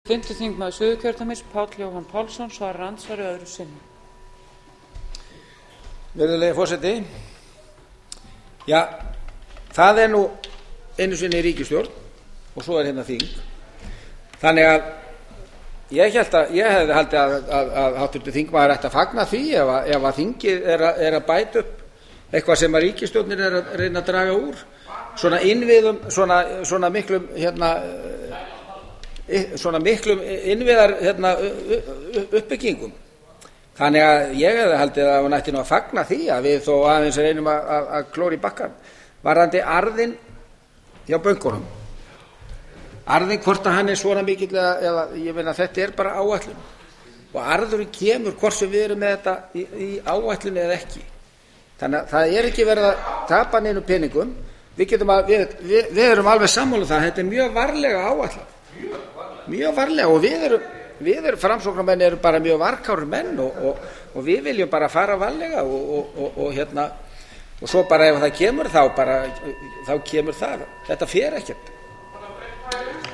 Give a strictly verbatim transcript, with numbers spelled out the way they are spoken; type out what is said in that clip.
fimmti þingmaður Suðurkjördæmis Páll Jóhann Pálsson svarar andsvari öðru sinni. Virðulegi forseti, ja, það er nú einu sinni ríkisstjórn og svo er hérna þing. Þannig að ég held að ég hefði haldið að, að, að háttvirtur þingmaður ætti að fagna því ef að, ef að þingið er að, er að bæta upp eitthvað sem að ríkisstjórnin er að reyna að draga úr svona innviðum, svona, svona miklum hérna, svona miklum innviðar hérna, uppbyggingum. Þannig að ég hefði haldið að hún ætti nú að fagna því að við þó aðeins reynum að, að, að klóra í bakkann varðandi arðinn hjá bönkunum. Arðinn, hvort að hann er svona mikill eða, eða ég meina þetta er bara áætlun og arðurinn kemur hvort sem við erum með þetta í, í áætlun eða ekki. Þannig að það er ekki verið að tapa neinu peningum. Við getum að við, við, við erum alveg sammála um það, þetta er mjög varlega áætlun, mjög varlega og við erum við erum framsóknarmenn eru bara mjög varkárir menn og, og, og við viljum bara fara varlega og, og, og, og hérna og svo bara ef það kemur þá bara þá kemur það, þetta fer ekkert.